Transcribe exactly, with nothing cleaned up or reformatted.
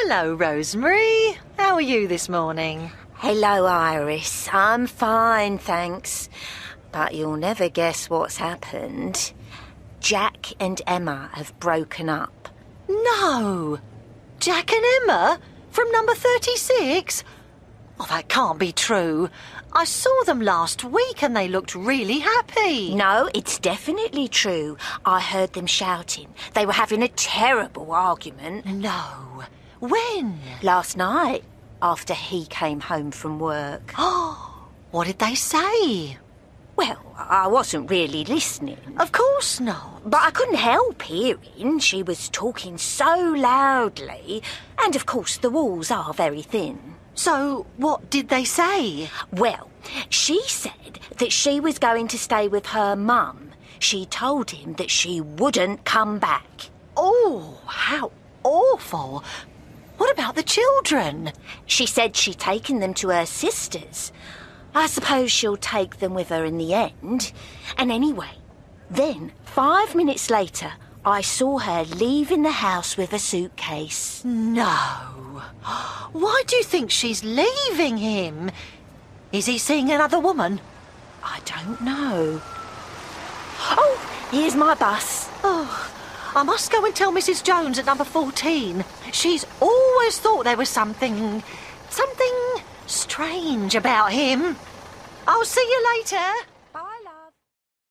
Hello, Rosemary. How are you this morning? Hello, Iris. I'm fine, thanks. But you'll never guess what's happened. Jack and Emma have broken up. No! Jack and Emma? From number thirty-six? Oh, that can't be true. I saw them last week and they looked really happy. No, it's definitely true. I heard them shouting. They were having a terrible argument. No. When? Last night, after he came home from work. Oh, what did they say? Well, I wasn't really listening. Of course not. But I couldn't help hearing. She was talking so loudly. And, of course, the walls are very thin. So, what did they say? Well, she said that she was going to stay with her mum. She told him that she wouldn't come back. Oh, how awful. What about the children? She said she'd taken them to her sister's. I suppose she'll take them with her in the end. And anyway, then, five minutes later, I saw her leaving the house with a suitcase. No. Why do you think she's leaving him? Is he seeing another woman? I don't know. Oh, here's my bus. Oh, I must go and tell Missus Jones at number fourteen. She's always thought there was something... something strange about him. I'll see you later.